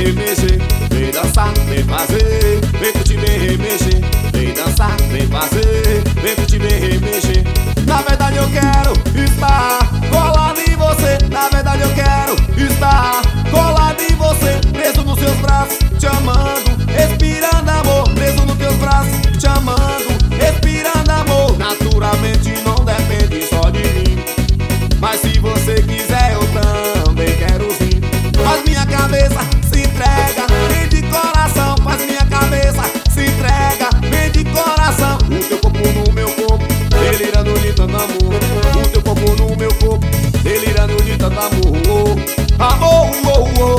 remexer, vem dançar, vem fazer. Vem curtir, vem remexer, vem dançar, vem fazer. Vem curtir, vem remexer. Na verdade eu quero estar colado em você. Na verdade eu quero estar colado em você. Preso nos seus braços, te amando, respirando amor. Preso nos teus braços, te amando, respirando amor. Naturalmente não depende só de mim, mas se você quiser eu também quero sim. Faz minha cabeça, se entrega, vem de coração. Faz minha cabeça, se entrega, vem de coração. O teu corpo no meu corpo, delirando de tanto amor. O teu corpo no meu corpo, delirando de tanto amor. Amor, oh, oh,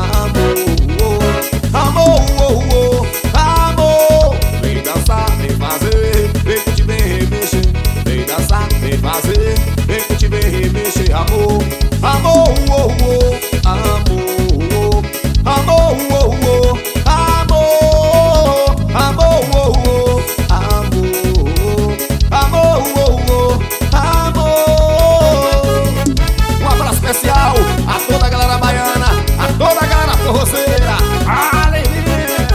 amor, amor, oh, oh, amor. Vem dançar, vem fazer, vem curtir, vem remexer. Vem dançar, vem fazer, vem curtir, vem remexer. Amor, amor, oh, oh, amor, amor, oh, oh, amor, amor, oh, oh, amor, amor, oh, oh, amor. Um abraço especial a toda a galera baiana, a toda a galera forroceira. Alegria!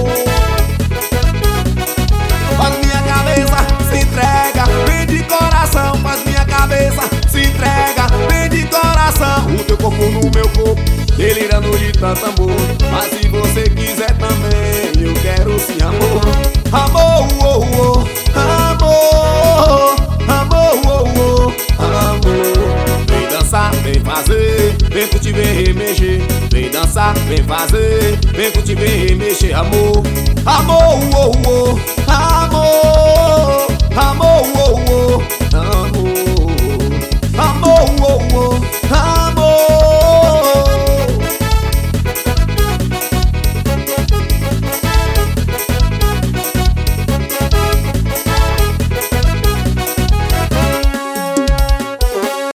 Faz minha cabeça, se entrega, vem de coração. Faz minha cabeça, se entrega, vem de coração. O teu corpo no meu corpo, delirando de tanto amor. Mas se você quiser também, eu quero sim amor. Amor, oh, oh, amor, amor, oh, oh, amor. Vem dançar, vem fazer, vem curtir, vem remexer. Vem dançar, vem fazer, vem curtir, vem remexer. Amor, amor, oh, oh, amor, amor, oh, oh, amor, amor, oh, oh.